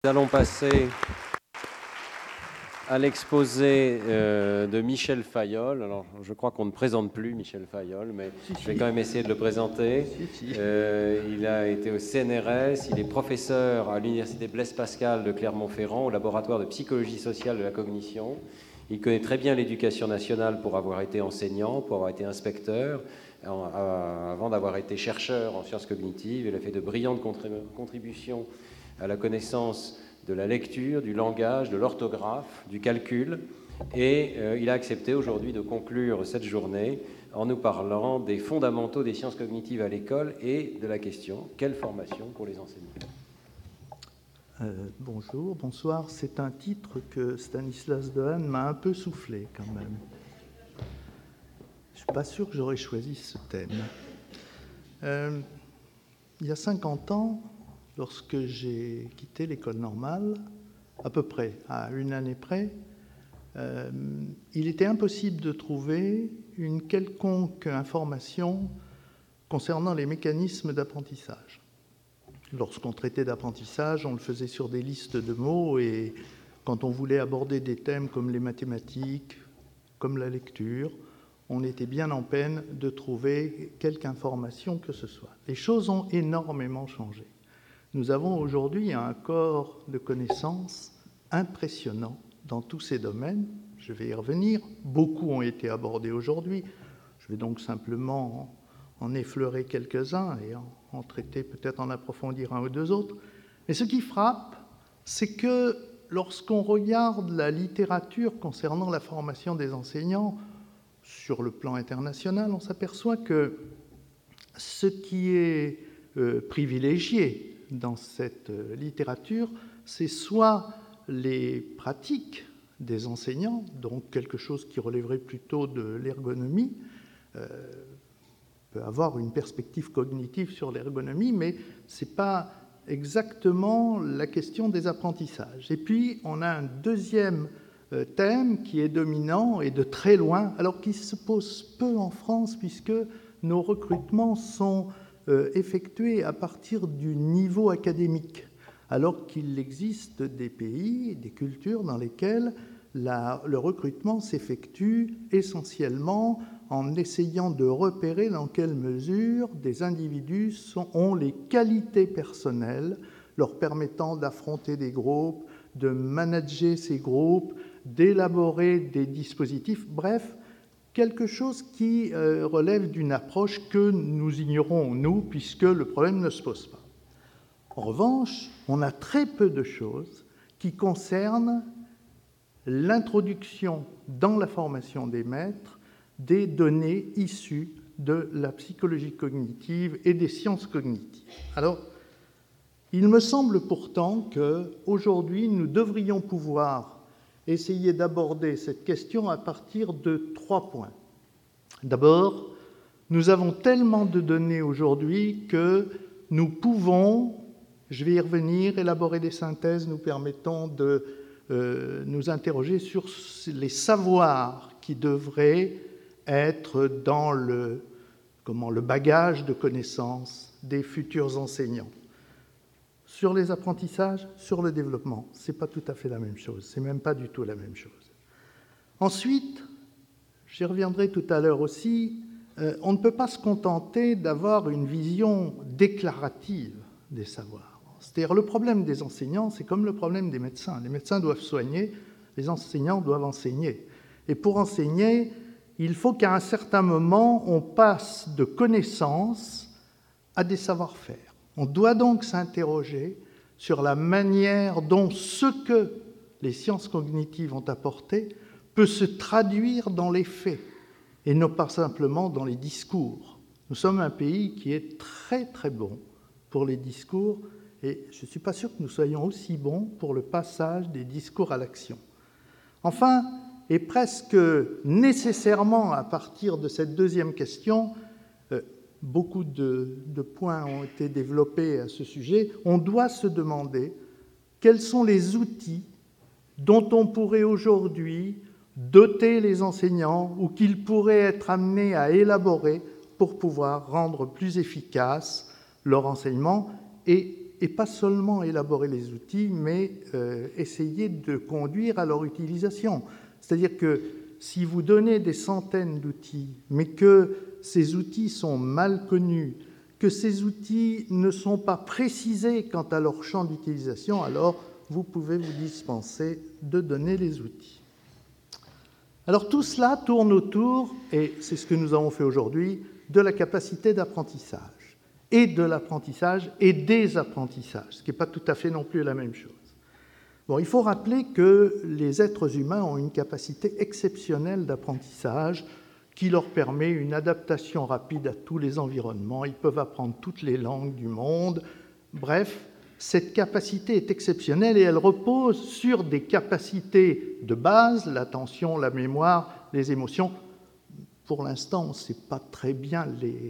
Nous allons passer à l'exposé de Michel Fayolle. Alors, je crois qu'on ne présente plus Michel Fayolle, mais je vais quand même essayer de le présenter. Il a été au CNRS, il est professeur à l'université Blaise Pascal de Clermont-Ferrand, au laboratoire de psychologie sociale de la cognition. Il connaît très bien l'éducation nationale pour avoir été enseignant, pour avoir été inspecteur, avant d'avoir été chercheur en sciences cognitives. Il a fait de brillantes contributions à la connaissance de la lecture, du langage, de l'orthographe, du calcul. Et il a accepté aujourd'hui de conclure cette journée en nous parlant des fondamentaux des sciences cognitives à l'école et de la question « Quelle formation pour les enseignants ?» Bonjour, bonsoir. C'est un titre que Stanislas Dehaene m'a un peu soufflé quand même. Je ne suis pas sûr que j'aurais choisi ce thème. Il y a 50 ans, lorsque j'ai quitté l'école normale, à peu près, à une année près, il était impossible de trouver une quelconque information concernant les mécanismes d'apprentissage. Lorsqu'on traitait d'apprentissage, on le faisait sur des listes de mots, et quand on voulait aborder des thèmes comme les mathématiques, comme la lecture, on était bien en peine de trouver quelque information que ce soit. Les choses ont énormément changé. Nous avons aujourd'hui un corps de connaissances impressionnant dans tous ces domaines. Je vais y revenir. Beaucoup ont été abordés aujourd'hui. Je vais donc simplement en effleurer quelques-uns et en traiter, peut-être en approfondir un ou deux autres. Mais ce qui frappe, c'est que lorsqu'on regarde la littérature concernant la formation des enseignants sur le plan international, on s'aperçoit que ce qui est privilégié dans cette littérature, c'est soit les pratiques des enseignants, donc quelque chose qui relèverait plutôt de l'ergonomie, peut avoir une perspective cognitive sur l'ergonomie, mais ce n'est pas exactement la question des apprentissages. Et puis, on a un deuxième thème qui est dominant et de très loin, alors qu'il se pose peu en France, puisque nos recrutements sont effectués à partir du niveau académique, alors qu'il existe des pays, des cultures dans lesquelles le recrutement s'effectue essentiellement en essayant de repérer dans quelle mesure des individus ont les qualités personnelles leur permettant d'affronter des groupes, de manager ces groupes, d'élaborer des dispositifs, bref, quelque chose qui relève d'une approche que nous ignorons, nous, puisque le problème ne se pose pas. En revanche, on a très peu de choses qui concernent l'introduction dans la formation des maîtres des données issues de la psychologie cognitive et des sciences cognitives. Alors, il me semble pourtant qu'aujourd'hui, nous devrions pouvoir essayer d'aborder cette question à partir de 3 points. D'abord, nous avons tellement de données aujourd'hui que nous pouvons, je vais y revenir, élaborer des synthèses nous permettant de nous interroger sur les savoirs qui devraient être dans le bagage de connaissances des futurs enseignants. Sur les apprentissages, sur le développement, ce n'est pas tout à fait la même chose, ce n'est même pas du tout la même chose. Ensuite, j'y reviendrai tout à l'heure aussi, on ne peut pas se contenter d'avoir une vision déclarative des savoirs. C'est-à-dire, le problème des enseignants, c'est comme le problème des médecins. Les médecins doivent soigner, les enseignants doivent enseigner. Et pour enseigner, il faut qu'à un certain moment, on passe de connaissances à des savoir-faire. On doit donc s'interroger sur la manière dont ce que les sciences cognitives ont apporté peut se traduire dans les faits, et non pas simplement dans les discours. Nous sommes un pays qui est très très bon pour les discours, et je ne suis pas sûr que nous soyons aussi bons pour le passage des discours à l'action. Enfin, et presque nécessairement à partir de cette deuxième question, beaucoup de points ont été développés à ce sujet, on doit se demander quels sont les outils dont on pourrait aujourd'hui doter les enseignants ou qu'ils pourraient être amenés à élaborer pour pouvoir rendre plus efficace leur enseignement et et pas seulement élaborer les outils, mais essayer de conduire à leur utilisation. C'est-à-dire que si vous donnez des centaines d'outils, mais que ces outils sont mal connus, que ces outils ne sont pas précisés quant à leur champ d'utilisation, alors vous pouvez vous dispenser de donner les outils. Alors tout cela tourne autour, et c'est ce que nous avons fait aujourd'hui, de la capacité d'apprentissage, et de l'apprentissage et des apprentissages, ce qui n'est pas tout à fait non plus la même chose. Bon, il faut rappeler que les êtres humains ont une capacité exceptionnelle d'apprentissage qui leur permet une adaptation rapide à tous les environnements. Ils peuvent apprendre toutes les langues du monde. Bref, cette capacité est exceptionnelle et elle repose sur des capacités de base, l'attention, la mémoire, les émotions. Pour l'instant, on ne sait pas très bien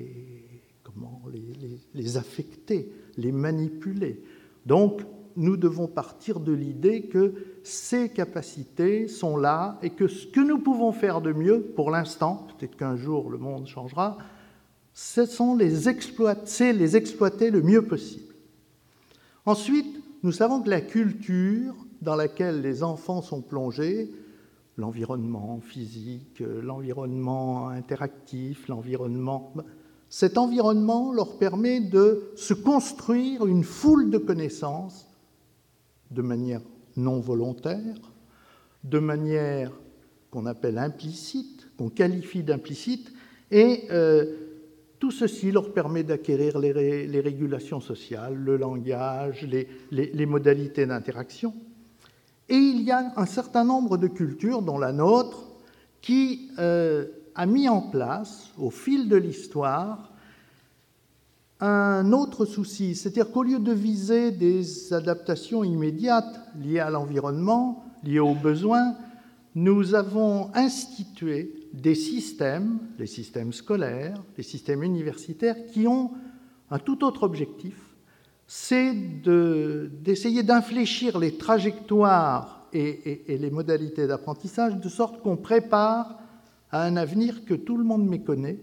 les affecter, les manipuler. Donc, nous devons partir de l'idée que ces capacités sont là et que ce que nous pouvons faire de mieux, pour l'instant, peut-être qu'un jour le monde changera, c'est les exploiter le mieux possible. Ensuite, nous savons que la culture dans laquelle les enfants sont plongés, l'environnement physique, l'environnement interactif, cet environnement leur permet de se construire une foule de connaissances de manière non volontaire, de manière qu'on appelle implicite, qu'on qualifie d'implicite, et tout ceci leur permet d'acquérir les régulations sociales, le langage, les modalités d'interaction. Et il y a un certain nombre de cultures, dont la nôtre, qui a mis en place, au fil de l'histoire, un autre souci, c'est-à-dire qu'au lieu de viser des adaptations immédiates liées à l'environnement, liées aux besoins, nous avons institué des systèmes, les systèmes scolaires, les systèmes universitaires, qui ont un tout autre objectif, c'est d'essayer d'infléchir les trajectoires et les modalités d'apprentissage de sorte qu'on prépare à un avenir que tout le monde méconnaît,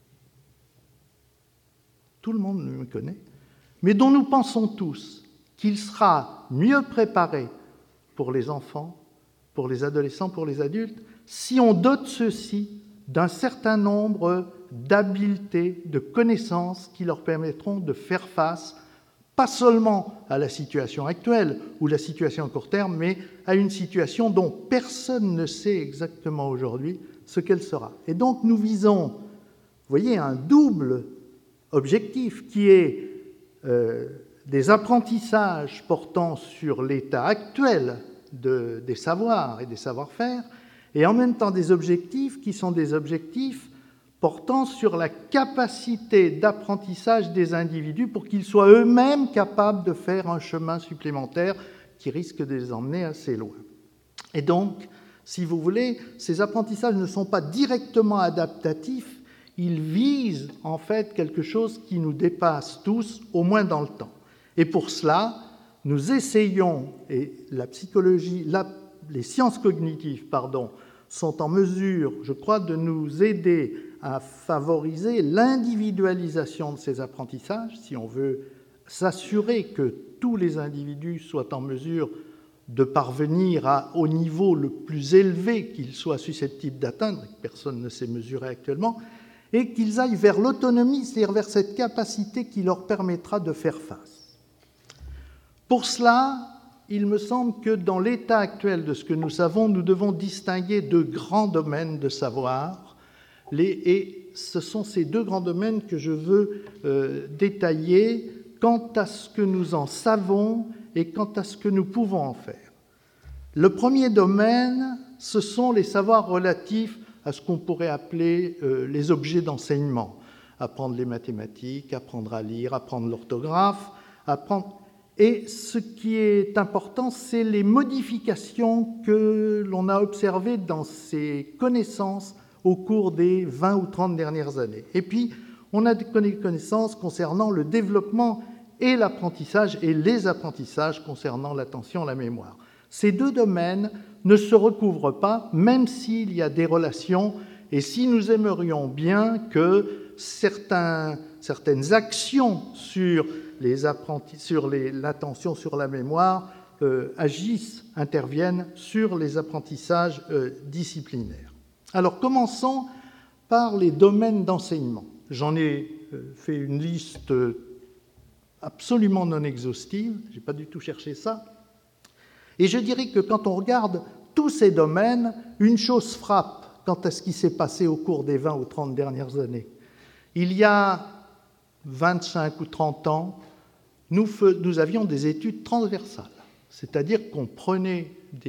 mais dont nous pensons tous qu'il sera mieux préparé pour les enfants, pour les adolescents, pour les adultes, si on dote ceux-ci d'un certain nombre d'habiletés, de connaissances qui leur permettront de faire face, pas seulement à la situation actuelle ou la situation à court terme, mais à une situation dont personne ne sait exactement aujourd'hui ce qu'elle sera. Et donc nous visons, vous voyez, un double objectif qui est des apprentissages portant sur l'état actuel des savoirs et des savoir-faire, et en même temps des objectifs qui sont des objectifs portant sur la capacité d'apprentissage des individus pour qu'ils soient eux-mêmes capables de faire un chemin supplémentaire qui risque de les emmener assez loin. Et donc, si vous voulez, ces apprentissages ne sont pas directement adaptatifs, ils visent en fait quelque chose qui nous dépasse tous, au moins dans le temps. Et pour cela, nous essayons, et la psychologie, les sciences cognitives, sont en mesure, je crois, de nous aider à favoriser l'individualisation de ces apprentissages, si on veut s'assurer que tous les individus soient en mesure de parvenir au niveau le plus élevé qu'ils soient susceptibles d'atteindre, que personne ne sait mesurer actuellement, et qu'ils aillent vers l'autonomie, c'est-à-dire vers cette capacité qui leur permettra de faire face. Pour cela, il me semble que dans l'état actuel de ce que nous savons, nous devons distinguer deux grands domaines de savoir, et ce sont ces deux grands domaines que je veux détailler quant à ce que nous en savons et quant à ce que nous pouvons en faire. Le premier domaine, ce sont les savoirs relatifs à ce qu'on pourrait appeler les objets d'enseignement. Apprendre les mathématiques, apprendre à lire, apprendre l'orthographe, apprendre... Et ce qui est important, c'est les modifications que l'on a observées dans ces connaissances au cours des 20 ou 30 dernières années. Et puis, on a des connaissances concernant le développement et l'apprentissage, et les apprentissages concernant l'attention, la mémoire. Ces deux domaines ne se recouvrent pas, même s'il y a des relations, et si nous aimerions bien que certaines actions sur l'attention, sur la mémoire, interviennent sur les apprentissages disciplinaires. Alors, commençons par les domaines d'enseignement. J'en ai fait une liste absolument non exhaustive, je n'ai pas du tout cherché ça, et je dirais que quand on regarde tous ces domaines, une chose frappe quant à ce qui s'est passé au cours des 20 ou 30 dernières années. Il y a 25 ou 30 ans, nous avions des études transversales, c'est-à-dire qu'on prenait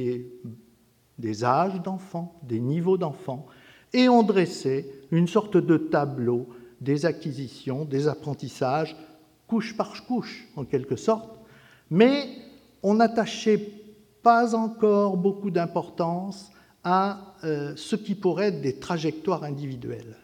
des âges d'enfants, des niveaux d'enfants, et on dressait une sorte de tableau des acquisitions, des apprentissages, couche par couche, en quelque sorte, mais on n'attachait pas encore beaucoup d'importance à ce qui pourrait être des trajectoires individuelles.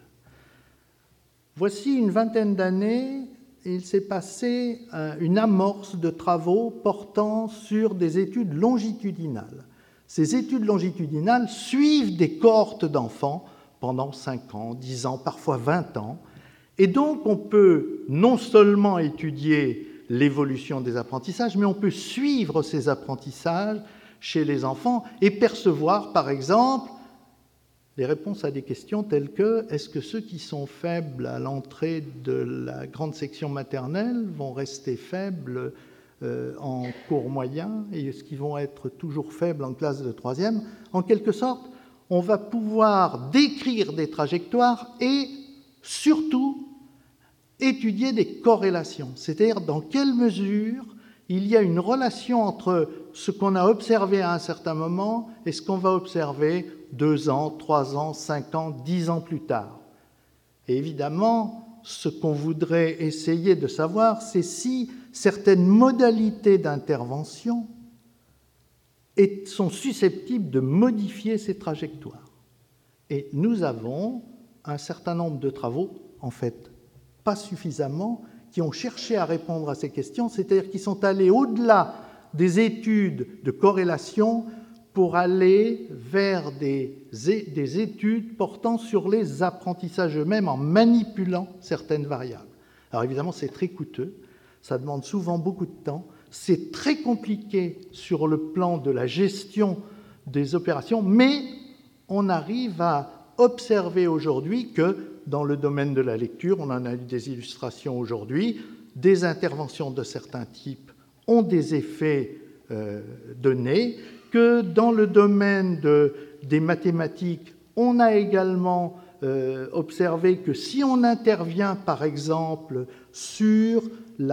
Voici une vingtaine d'années, il s'est passé une amorce de travaux portant sur des études longitudinales. Ces études longitudinales suivent des cohortes d'enfants pendant 5 ans, 10 ans, parfois 20 ans, et donc on peut non seulement étudier l'évolution des apprentissages, mais on peut suivre ces apprentissages chez les enfants et percevoir, par exemple, les réponses à des questions telles que est-ce que ceux qui sont faibles à l'entrée de la grande section maternelle vont rester faibles en cours moyen et est-ce qu'ils vont être toujours faibles en classe de 3e? En quelque sorte, on va pouvoir décrire des trajectoires et surtout étudier des corrélations, c'est-à-dire dans quelle mesure il y a une relation entre ce qu'on a observé à un certain moment et ce qu'on va observer 2 ans, 3 ans, 5 ans, 10 ans plus tard. Et évidemment, ce qu'on voudrait essayer de savoir, c'est si certaines modalités d'intervention sont susceptibles de modifier ces trajectoires. Et nous avons un certain nombre de travaux, en fait, pas suffisamment, qui ont cherché à répondre à ces questions, c'est-à-dire qui sont allés au-delà des études de corrélation pour aller vers des études portant sur les apprentissages eux-mêmes en manipulant certaines variables. Alors évidemment, c'est très coûteux, ça demande souvent beaucoup de temps, c'est très compliqué sur le plan de la gestion des opérations, mais on arrive à observer aujourd'hui que dans le domaine de la lecture, on en a eu des illustrations aujourd'hui, des interventions de certains types ont des effets donnés, que dans le domaine des mathématiques, on a également observé que si on intervient, par exemple, sur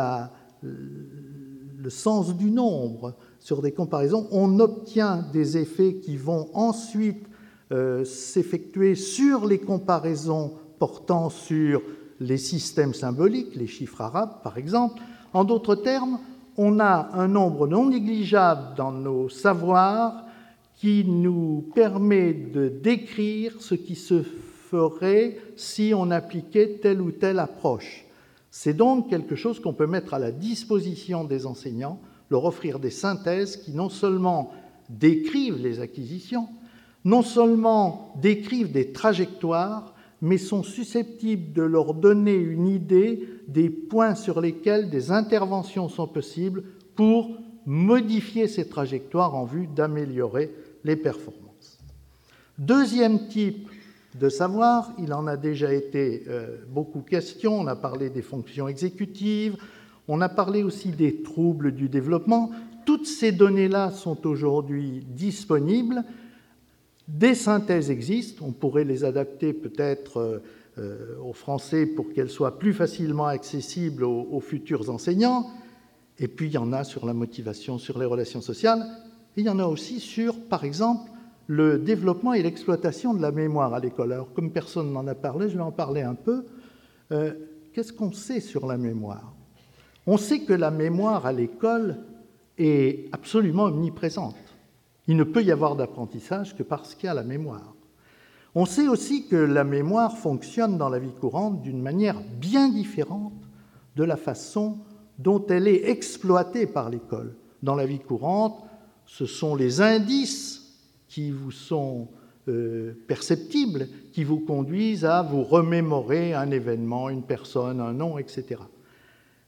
le sens du nombre, sur des comparaisons, on obtient des effets qui vont ensuite s'effectuer sur les comparaisons portant sur les systèmes symboliques, les chiffres arabes, par exemple. En d'autres termes, on a un nombre non négligeable dans nos savoirs qui nous permet de décrire ce qui se ferait si on appliquait telle ou telle approche. C'est donc quelque chose qu'on peut mettre à la disposition des enseignants, leur offrir des synthèses qui non seulement décrivent les acquisitions, non seulement décrivent des trajectoires, mais sont susceptibles de leur donner une idée des points sur lesquels des interventions sont possibles pour modifier ces trajectoires en vue d'améliorer les performances. Deuxième type de savoir, il en a déjà été beaucoup question, on a parlé des fonctions exécutives, on a parlé aussi des troubles du développement. Toutes ces données-là sont aujourd'hui disponibles. Des synthèses existent, on pourrait les adapter peut-être au français pour qu'elles soient plus facilement accessibles aux futurs enseignants. Et puis il y en a sur la motivation, sur les relations sociales, et il y en a aussi sur, par exemple, le développement et l'exploitation de la mémoire à l'école. Alors comme personne n'en a parlé, je vais en parler un peu. Qu'est-ce qu'on sait sur la mémoire? On sait que la mémoire à l'école est absolument omniprésente. Il ne peut y avoir d'apprentissage que parce qu'il y a la mémoire. On sait aussi que la mémoire fonctionne dans la vie courante d'une manière bien différente de la façon dont elle est exploitée par l'école. Dans la vie courante, ce sont les indices qui vous sont perceptibles, qui vous conduisent à vous remémorer un événement, une personne, un nom, etc.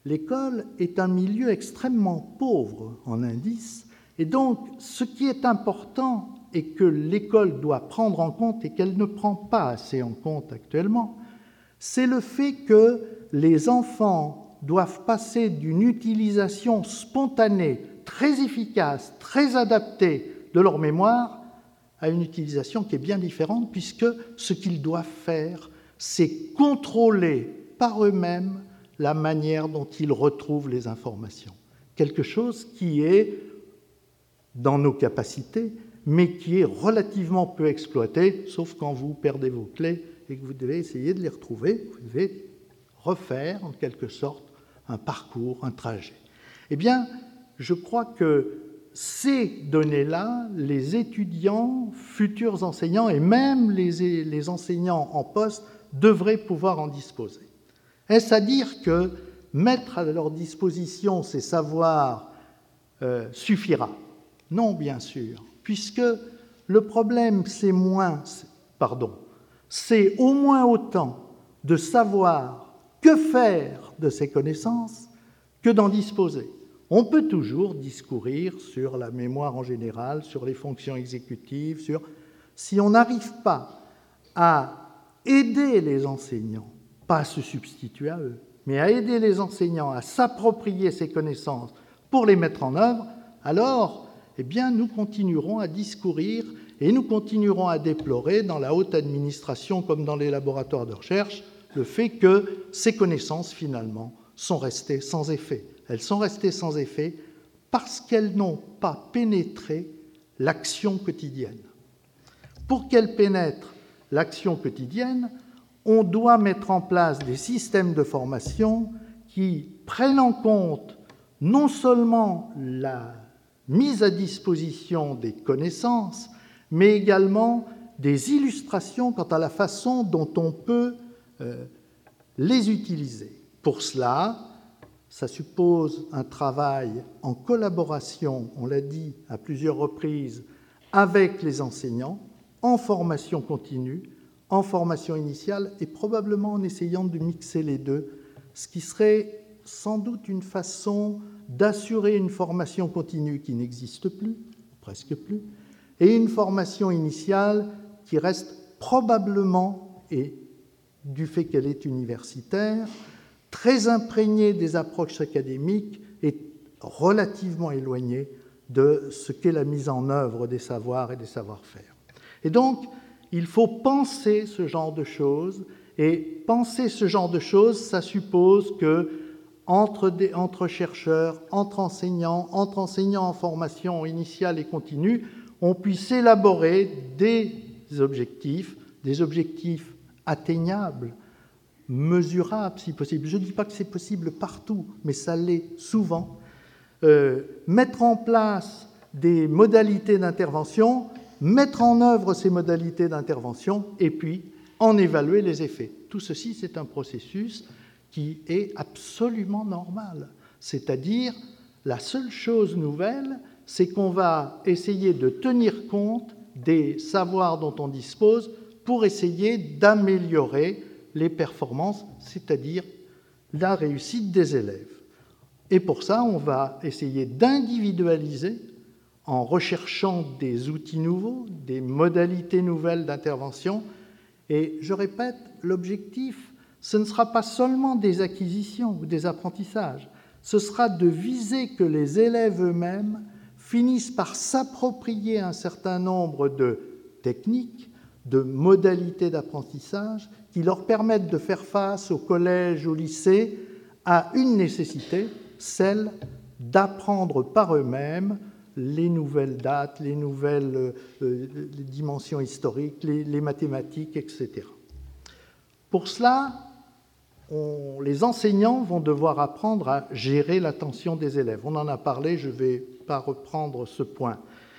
l'école est un milieu extrêmement pauvre en indices, et donc ce qui est important et que l'école doit prendre en compte et qu'elle ne prend pas assez en compte actuellement, c'est le fait que les enfants doivent passer d'une utilisation spontanée, très efficace, très adaptée de leur mémoire à une utilisation qui est bien différente, puisque ce qu'ils doivent faire, c'est contrôler par eux-mêmes la manière dont ils retrouvent les informations. Quelque chose qui est dans nos capacités, mais qui est relativement peu exploité, sauf quand vous perdez vos clés et que vous devez essayer de les retrouver. Vous devez refaire, en quelque sorte, un parcours, un trajet. Eh bien, je crois que ces données-là, les étudiants, futurs enseignants et même les enseignants en poste devraient pouvoir en disposer. Est-ce à dire que mettre à leur disposition ces savoirs suffira? Non, bien sûr, puisque le problème, c'est au moins autant de savoir que faire de ces connaissances que d'en disposer. On peut toujours discourir sur la mémoire en général, sur les fonctions exécutives, si on n'arrive pas à aider les enseignants, pas à se substituer à eux, mais à aider les enseignants à s'approprier ces connaissances pour les mettre en œuvre, alors, eh bien, nous continuerons à discourir et nous continuerons à déplorer dans la haute administration comme dans les laboratoires de recherche le fait que ces connaissances, finalement, sont restées sans effet. Elles sont restées sans effet parce qu'elles n'ont pas pénétré l'action quotidienne. Pour qu'elles pénètrent l'action quotidienne, on doit mettre en place des systèmes de formation qui prennent en compte non seulement la mise à disposition des connaissances, mais également des illustrations quant à la façon dont on peut les utiliser. Pour cela, ça suppose un travail en collaboration, on l'a dit à plusieurs reprises, avec les enseignants, en formation continue, en formation initiale, et probablement en essayant de mixer les deux, ce qui serait sans doute une façon d'assurer une formation continue qui n'existe plus, presque plus, et une formation initiale qui reste probablement, et du fait qu'elle est universitaire, très imprégnée des approches académiques et relativement éloignée de ce qu'est la mise en œuvre des savoirs et des savoir-faire. Et donc, il faut penser ce genre de choses, et penser ce genre de choses, ça suppose que entre chercheurs, entre enseignants en formation initiale et continue, on puisse élaborer des objectifs atteignables, mesurables si possible. Je ne dis pas que c'est possible partout, mais ça l'est souvent. Mettre en place des modalités d'intervention, mettre en œuvre ces modalités d'intervention et puis en évaluer les effets. Tout ceci, c'est un processus qui est absolument normal. C'est-à-dire, la seule chose nouvelle, c'est qu'on va essayer de tenir compte des savoirs dont on dispose pour essayer d'améliorer les performances, c'est-à-dire la réussite des élèves. Et pour ça, on va essayer d'individualiser en recherchant des outils nouveaux, des modalités nouvelles d'intervention. Et je répète, l'objectif, ce ne sera pas seulement des acquisitions ou des apprentissages, ce sera de viser que les élèves eux-mêmes finissent par s'approprier un certain nombre de techniques, de modalités d'apprentissage qui leur permettent de faire face au collège, au lycée, à une nécessité, celle d'apprendre par eux-mêmes les nouvelles dates, les nouvelles les dimensions historiques, les mathématiques, etc. Pour cela, les enseignants vont devoir apprendre à gérer l'attention des élèves. On en a parlé, je ne vais pas reprendre ce point.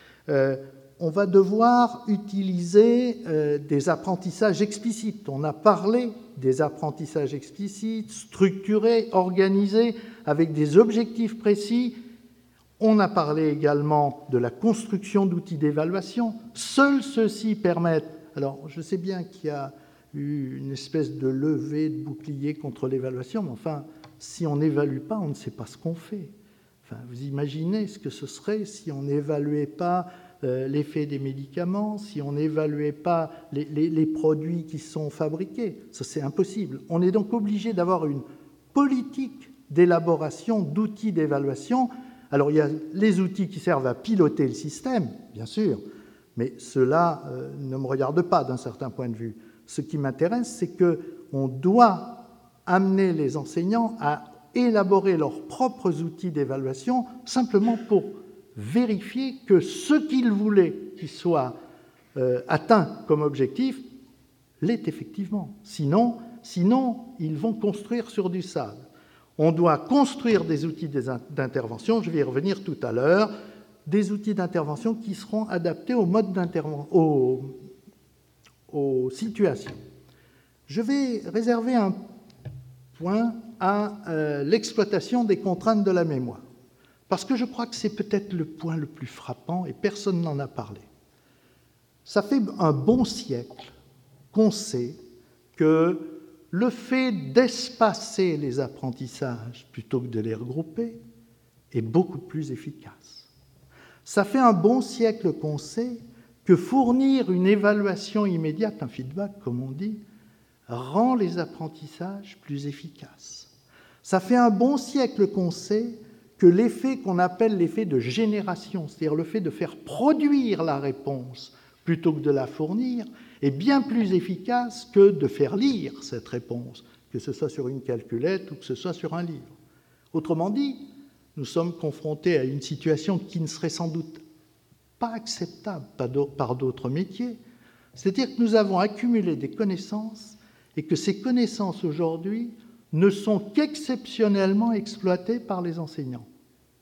On va devoir utiliser des apprentissages explicites. On a parlé des apprentissages explicites, structurés, organisés, avec des objectifs précis. On a parlé également de la construction d'outils d'évaluation. Seuls ceux-ci permettent... Alors, je sais bien qu'il y a eu une espèce de levée de bouclier contre l'évaluation, mais enfin, si on n'évalue pas, on ne sait pas ce qu'on fait. Enfin, vous imaginez ce que ce serait si on n'évaluait pas l'effet des médicaments, si on n'évaluait pas les produits qui sont fabriqués. Ça, c'est impossible. On est donc obligé d'avoir une politique d'élaboration d'outils d'évaluation. Alors, il y a les outils qui servent à piloter le système, bien sûr, mais cela ne me regarde pas d'un certain point de vue. Ce qui m'intéresse, c'est qu'on doit amener les enseignants à élaborer leurs propres outils d'évaluation simplement pour vérifier que ce qu'ils voulaient qu'il soit atteint comme objectif l'est effectivement. Sinon, ils vont construire sur du sable. On doit construire des outils d'intervention, je vais y revenir tout à l'heure, des outils d'intervention qui seront adaptés au mode d'intervention, aux situations. Je vais réserver un point à l'exploitation des contraintes de la mémoire, parce que je crois que c'est peut-être le point le plus frappant et personne n'en a parlé. Ça fait un bon siècle qu'on sait que le fait d'espacer les apprentissages plutôt que de les regrouper est beaucoup plus efficace. Ça fait un bon siècle qu'on sait que fournir une évaluation immédiate, un feedback comme on dit, rend les apprentissages plus efficaces. Ça fait un bon siècle qu'on sait que l'effet qu'on appelle l'effet de génération, c'est-à-dire le fait de faire produire la réponse plutôt que de la fournir, est bien plus efficace que de faire lire cette réponse, que ce soit sur une calculette ou que ce soit sur un livre. Autrement dit, nous sommes confrontés à une situation qui ne serait sans doute pas acceptable par d'autres métiers, c'est-à-dire que nous avons accumulé des connaissances et que ces connaissances aujourd'hui ne sont qu'exceptionnellement exploitées par les enseignants. Pourquoi ?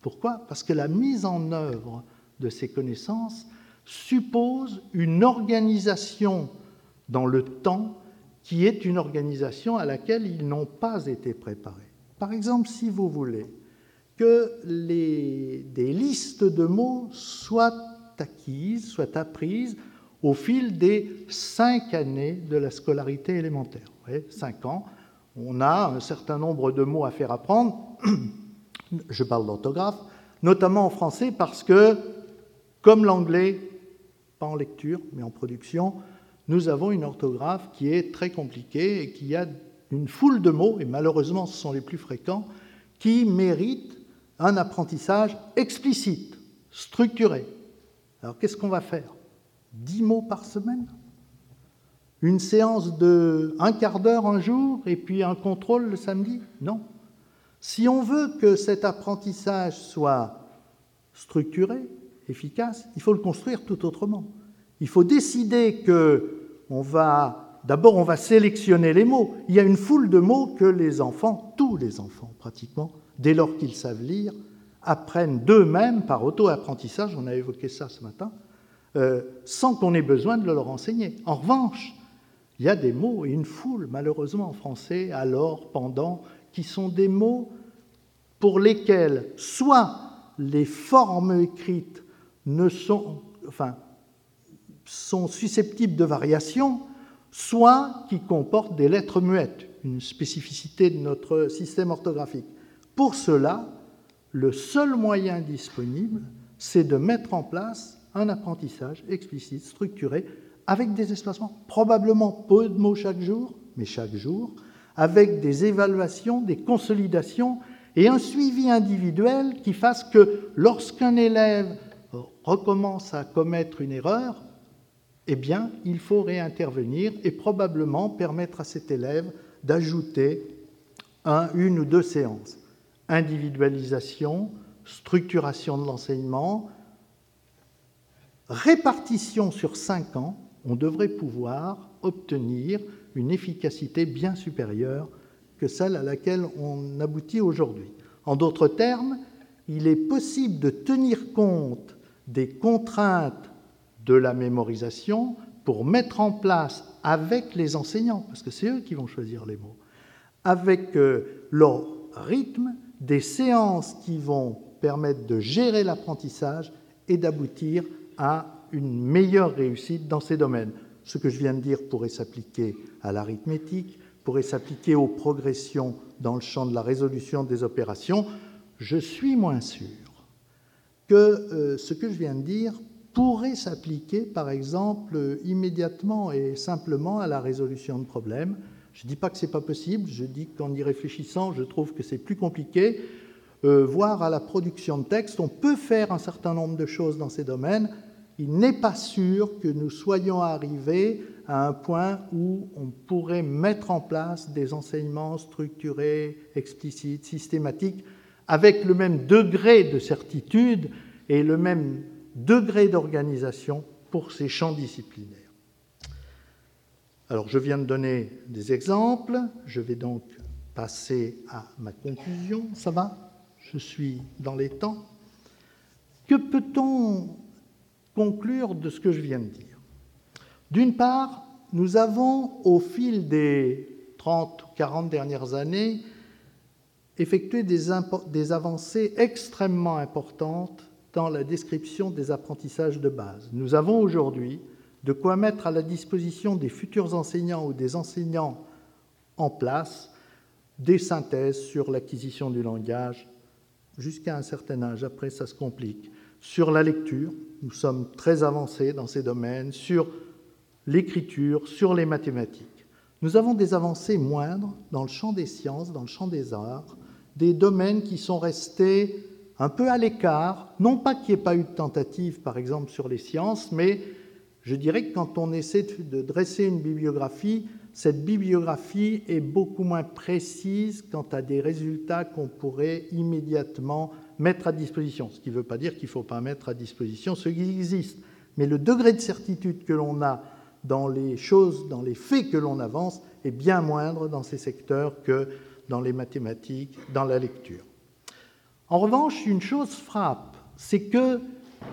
Parce que la mise en œuvre de ces connaissances suppose une organisation dans le temps qui est une organisation à laquelle ils n'ont pas été préparés. Par exemple, si vous voulez que des listes de mots soient acquises, soient apprises au fil des 5 années de la scolarité élémentaire. Vous voyez, 5 ans, on a un certain nombre de mots à faire apprendre. Je parle d'orthographe, notamment en français parce que, comme l'anglais, pas en lecture, mais en production, nous avons une orthographe qui est très compliquée et qui a une foule de mots, et malheureusement ce sont les plus fréquents, qui méritent un apprentissage explicite, structuré. Alors qu'est-ce qu'on va faire ? 10 mots par semaine ? Une séance de 1/4 d'heure un jour et puis un contrôle le samedi ? Non. Si on veut que cet apprentissage soit structuré, efficace, il faut le construire tout autrement. Il faut décider d'abord on va sélectionner les mots. Il y a une foule de mots que les enfants, tous les enfants pratiquement, dès lors qu'ils savent lire, apprennent d'eux-mêmes par auto-apprentissage, on a évoqué ça ce matin, sans qu'on ait besoin de leur enseigner. En revanche, il y a des mots, et une foule, malheureusement en français, alors, pendant, qui sont des mots pour lesquels soit les formes écrites sont susceptibles de variations, soit qui comportent des lettres muettes, une spécificité de notre système orthographique. Pour cela, le seul moyen disponible, c'est de mettre en place un apprentissage explicite, structuré, avec des espacements, probablement peu de mots chaque jour, mais chaque jour, avec des évaluations, des consolidations et un suivi individuel qui fasse que lorsqu'un élève recommence à commettre une erreur, eh bien, il faut réintervenir et probablement permettre à cet élève d'ajouter une ou deux séances. Individualisation, structuration de l'enseignement, répartition sur 5 ans, on devrait pouvoir obtenir une efficacité bien supérieure que celle à laquelle on aboutit aujourd'hui. En d'autres termes, il est possible de tenir compte des contraintes de la mémorisation pour mettre en place avec les enseignants, parce que c'est eux qui vont choisir les mots, avec leur rythme, des séances qui vont permettre de gérer l'apprentissage et d'aboutir à une meilleure réussite dans ces domaines. Ce que je viens de dire pourrait s'appliquer à l'arithmétique, pourrait s'appliquer aux progressions dans le champ de la résolution des opérations, je suis moins sûr que ce que je viens de dire pourrait s'appliquer, par exemple, immédiatement et simplement à la résolution de problèmes. Je ne dis pas que ce n'est pas possible, je dis qu'en y réfléchissant, je trouve que c'est plus compliqué. Voire à la production de textes, on peut faire un certain nombre de choses dans ces domaines. Il n'est pas sûr que nous soyons arrivés à un point où on pourrait mettre en place des enseignements structurés, explicites, systématiques, avec le même degré de certitude et le même degré d'organisation pour ces champs disciplinaires. Alors, je viens de donner des exemples, je vais donc passer à ma conclusion. Ça va ? Je suis dans les temps. Que peut-on conclure de ce que je viens de dire ? D'une part, nous avons, au fil des 30 ou 40 dernières années, effectué des avancées extrêmement importantes dans la description des apprentissages de base. Nous avons aujourd'hui de quoi mettre à la disposition des futurs enseignants ou des enseignants en place des synthèses sur l'acquisition du langage jusqu'à un certain âge. Après, ça se complique. Sur la lecture, nous sommes très avancés dans ces domaines, sur l'écriture, sur les mathématiques. Nous avons des avancées moindres dans le champ des sciences, dans le champ des arts, des domaines qui sont restés un peu à l'écart, non pas qu'il n'y ait pas eu de tentative, par exemple, sur les sciences, mais je dirais que quand on essaie de dresser une bibliographie, cette bibliographie est beaucoup moins précise quant à des résultats qu'on pourrait immédiatement mettre à disposition. Ce qui ne veut pas dire qu'il ne faut pas mettre à disposition ce qui existe. Mais le degré de certitude que l'on a dans les choses, dans les faits que l'on avance, est bien moindre dans ces secteurs que dans les mathématiques, dans la lecture. En revanche, une chose frappe, c'est que,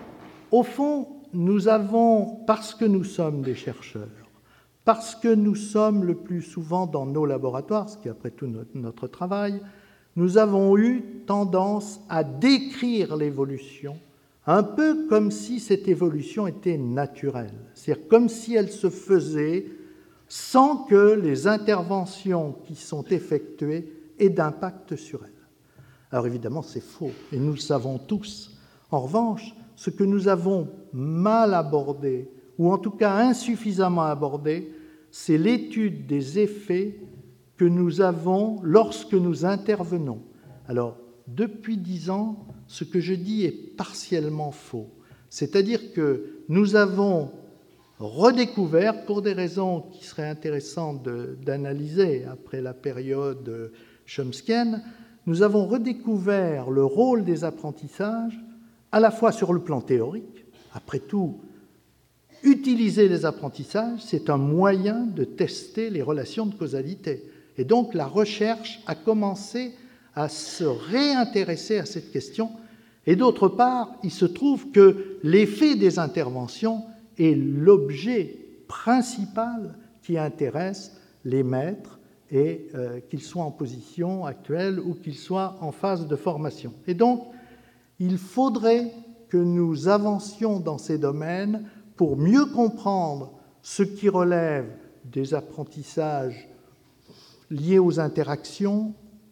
au fond, nous avons, parce que nous sommes des chercheurs, parce que nous sommes le plus souvent dans nos laboratoires, ce qui est après tout notre travail, nous avons eu tendance à décrire l'évolution un peu comme si cette évolution était naturelle, c'est-à-dire comme si elle se faisait sans que les interventions qui sont effectuées aient d'impact sur elle. Alors évidemment, c'est faux, et nous le savons tous. En revanche, ce que nous avons mal abordé, ou en tout cas insuffisamment abordé, c'est l'étude des effets que nous avons lorsque nous intervenons. Alors, depuis 10 ans, ce que je dis est partiellement faux. C'est-à-dire que nous avons redécouvert, pour des raisons qui seraient intéressantes d'analyser après la période chomskienne, nous avons redécouvert le rôle des apprentissages à la fois sur le plan théorique. Après tout, utiliser les apprentissages, c'est un moyen de tester les relations de causalité. Et donc, la recherche a commencé à se réintéresser à cette question. Et d'autre part, il se trouve que l'effet des interventions est l'objet principal qui intéresse les maîtres, et qu'ils soient en position actuelle ou qu'ils soient en phase de formation. Et donc, il faudrait que nous avancions dans ces domaines pour mieux comprendre ce qui relève des apprentissages liés aux interactions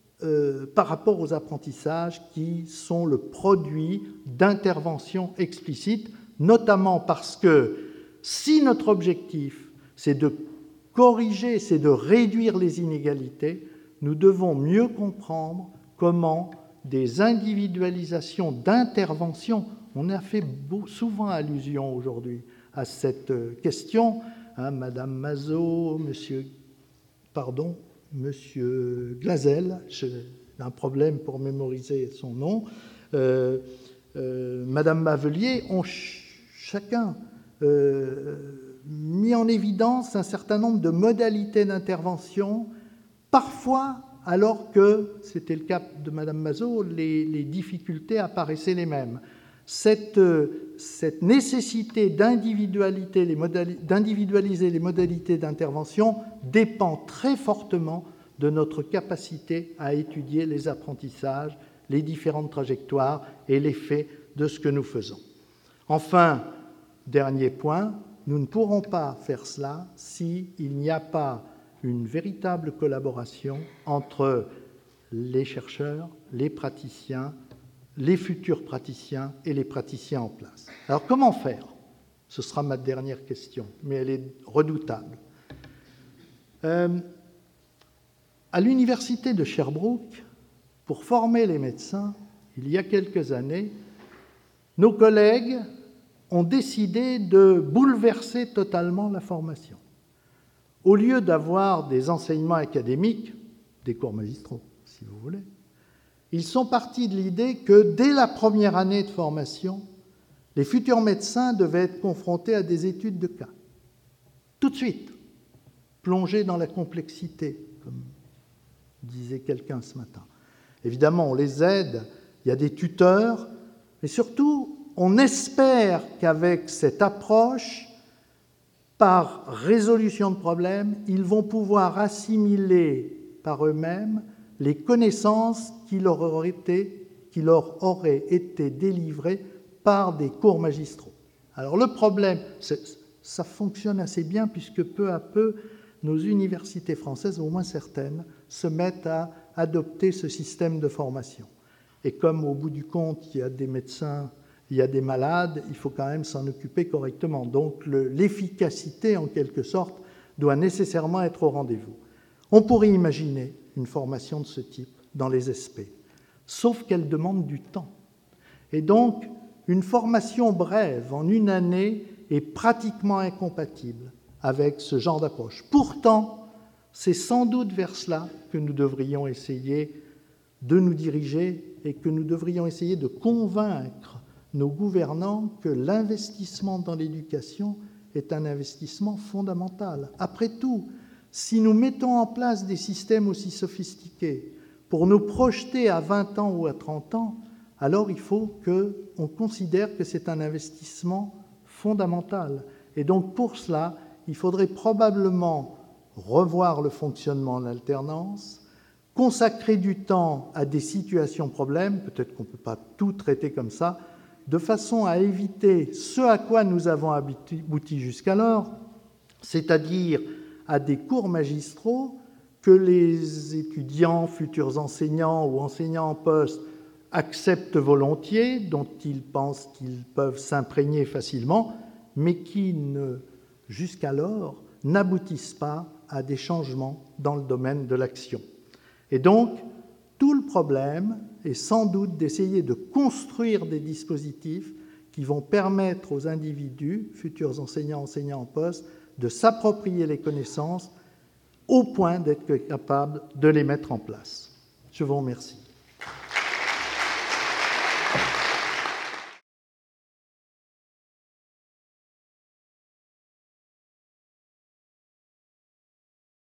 par rapport aux apprentissages qui sont le produit d'interventions explicites, notamment parce que si notre objectif, c'est de corriger, c'est de réduire les inégalités, nous devons mieux comprendre comment des individualisations d'intervention, on a fait souvent allusion aujourd'hui à cette question, hein, Madame Mazot, Monsieur Glazel, j'ai un problème pour mémoriser son nom, Madame Mavelier, ont chacun mis en évidence un certain nombre de modalités d'intervention, parfois, alors que, c'était le cas de Madame Mazot, les difficultés apparaissaient les mêmes. Cette nécessité d'individualiser les modalités d'intervention dépend très fortement de notre capacité à étudier les apprentissages, les différentes trajectoires et l'effet de ce que nous faisons. Enfin, dernier point, nous ne pourrons pas faire cela s'il n'y a pas une véritable collaboration entre les chercheurs, les praticiens, les futurs praticiens et les praticiens en place. Alors comment faire ? Ce sera ma dernière question, mais elle est redoutable. À l'université de Sherbrooke, pour former les médecins, il y a quelques années, nos collègues ont décidé de bouleverser totalement la formation. Au lieu d'avoir des enseignements académiques, des cours magistraux, si vous voulez, ils sont partis de l'idée que dès la première année de formation, les futurs médecins devaient être confrontés à des études de cas. Tout de suite, plongés dans la complexité, comme disait quelqu'un ce matin. Évidemment, on les aide, il y a des tuteurs, mais surtout, on espère qu'avec cette approche, par résolution de problèmes, ils vont pouvoir assimiler par eux-mêmes les connaissances qui leur auraient été délivrées par des cours magistraux. Alors le problème, ça fonctionne assez bien puisque peu à peu, nos universités françaises, au moins certaines, se mettent à adopter ce système de formation. Et comme au bout du compte, il y a des médecins, il y a des malades, il faut quand même s'en occuper correctement. Donc l'efficacité, en quelque sorte, doit nécessairement être au rendez-vous. On pourrait imaginer une formation de ce type dans les SP, sauf qu'elle demande du temps. Et donc, une formation brève, en une année, est pratiquement incompatible avec ce genre d'approche. Pourtant, c'est sans doute vers cela que nous devrions essayer de nous diriger et que nous devrions essayer de convaincre nos gouvernants que l'investissement dans l'éducation est un investissement fondamental. Après tout, si nous mettons en place des systèmes aussi sophistiqués pour nous projeter à 20 ans ou à 30 ans, alors il faut qu'on considère que c'est un investissement fondamental. Et donc pour cela, il faudrait probablement revoir le fonctionnement de l'alternance, consacrer du temps à des situations problèmes, peut-être qu'on ne peut pas tout traiter comme ça, de façon à éviter ce à quoi nous avons abouti jusqu'alors, c'est-à-dire à des cours magistraux que les étudiants, futurs enseignants ou enseignants en poste acceptent volontiers, dont ils pensent qu'ils peuvent s'imprégner facilement, mais qui, jusqu'alors, n'aboutissent pas à des changements dans le domaine de l'action. Et donc, tout le problème est sans doute d'essayer de construire des dispositifs qui vont permettre aux individus, futurs enseignants, enseignants en poste, de s'approprier les connaissances au point d'être capables de les mettre en place. Je vous remercie.